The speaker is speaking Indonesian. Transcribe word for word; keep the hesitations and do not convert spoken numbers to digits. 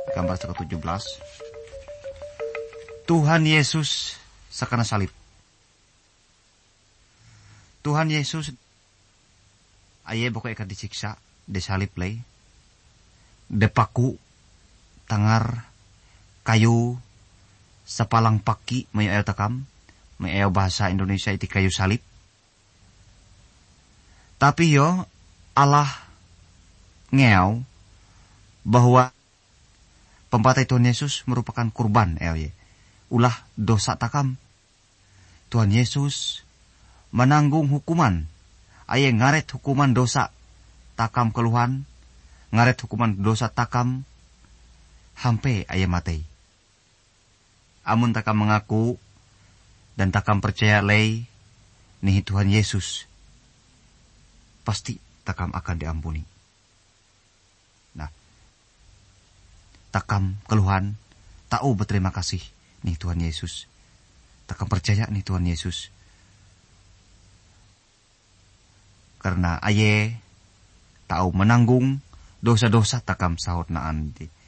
gambar ke tujuh belas. Tuhan Yesus sakana salib. Tuhan Yesus aye pokoknya akan disiksa di salib lay. Depaku tangar kayu sepalang paki may ayaw takam, may ayaw bahasa Indonesia iti kayu salib. Tapi yo Allah ngeaw bahwa pempatay Tuhan Yesus merupakan kurban eh, ulah dosa takam. Tuhan Yesus menanggung hukuman. Aye ngaret hukuman dosa takam keluhan, ngaret hukuman dosa takam hampe aye matei. Amun takam mengaku dan takam percaya lay nih Tuhan Yesus, pasti takam akan diampuni. Nah, takam keluhan tahu berterima kasih nih Tuhan Yesus. Takam percaya nih Tuhan Yesus. Karena aye tahu menanggung dosa-dosa takam sahut naan di